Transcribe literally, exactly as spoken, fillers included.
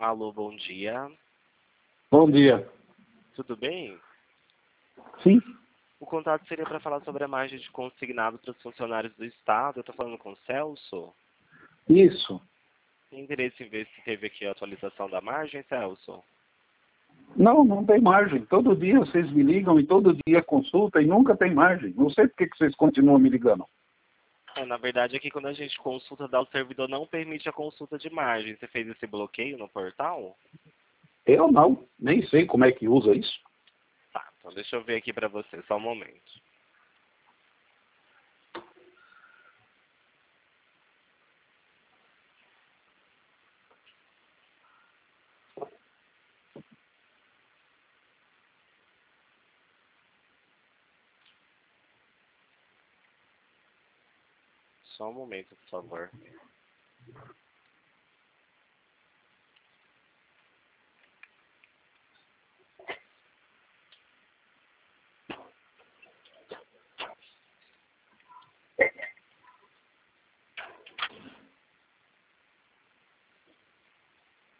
Alô, bom dia. Bom dia. Tudo bem? Sim, O contato seria para falar sobre a margem de consignado para os funcionários do Estado. Eu estou falando com o Celso. isso. Tem interesse em ver se teve aqui a atualização da margem, Celso? Não, não tem margem. Todo dia vocês me ligam e todo dia consulta e nunca tem margem. Não sei por que que vocês continuam me ligando. É, na verdade, aqui quando a gente consulta, dá o servidor não permite a consulta de margem. Você fez esse bloqueio no portal? Eu não, nem sei como é que usa isso. Tá, então deixa eu ver aqui para você, só um momento. Só um momento, por favor.